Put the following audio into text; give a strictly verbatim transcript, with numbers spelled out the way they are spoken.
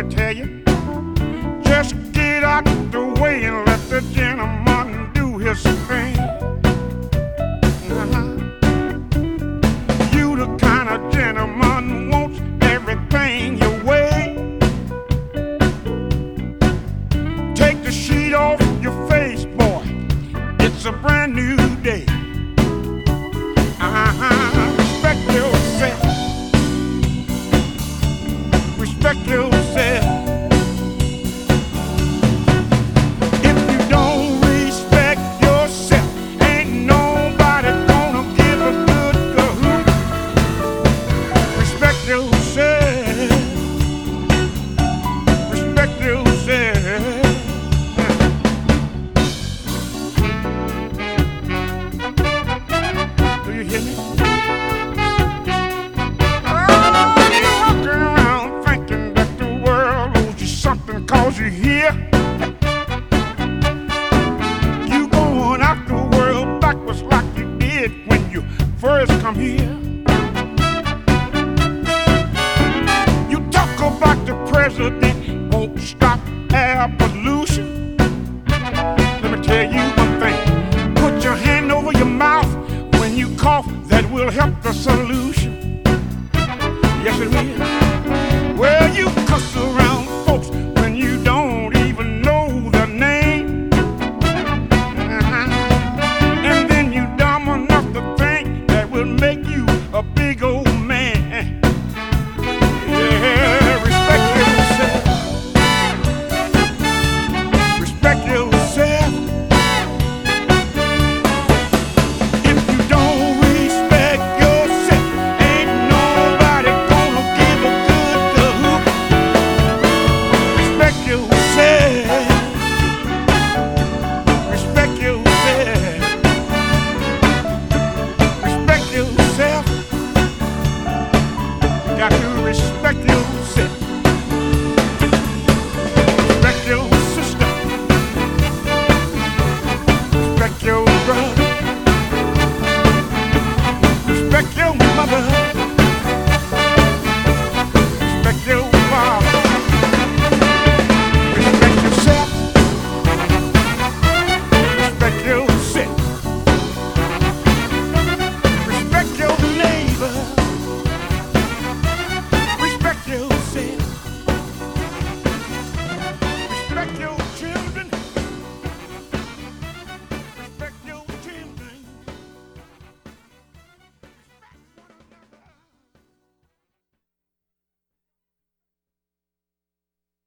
me tell you, just get out the way and let the gentleman do his thing. Uh-huh. You the kind of gentleman who wants everything your way. Take the sheet off your face, boy. It's a brand new day. Uh-huh. Respect yourself. Respect yourself. If you don't respect yourself, ain't nobody gonna give a good cahoot. Respect yourself. Respect yourself. Do you hear me? Cause you're here, you going out the world backwards like you did when you first come here. You talk about the president